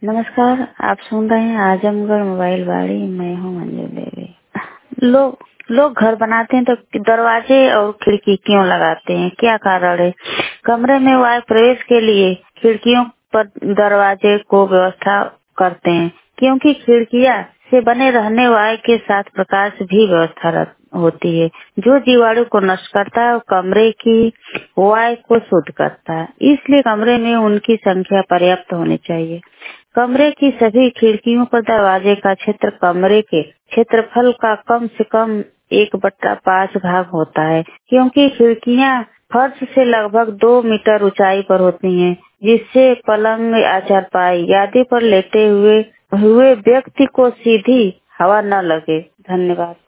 नमस्कार, आप सुन रहे हैं आजमगढ़ मोबाइल वाड़ी। मैं हूँ मंजू देवी। लोग घर बनाते हैं तो दरवाजे और खिड़की क्यों लगाते हैं? क्या कारण है? कमरे में वायु प्रवेश के लिए खिड़कियों पर दरवाजे को व्यवस्था करते हैं, क्योंकि खिड़कियां से बने रहने वायु के साथ प्रकाश भी व्यवस्था होती है, जो जीवाणु को नष्ट करता है और कमरे की वायु को शुद्ध करता है। इसलिए कमरे में उनकी संख्या पर्याप्त होनी चाहिए। कमरे की सभी खिड़कियों पर दरवाजे का क्षेत्र कमरे के क्षेत्रफल का कम से कम 1/5 भाग होता है, क्योंकि खिड़कियां फर्श से लगभग 2 मीटर ऊंचाई पर होती हैं, जिससे पलंग या चारपाई आदि पर लेटे हुए व्यक्ति को सीधी हवा न लगे। धन्यवाद।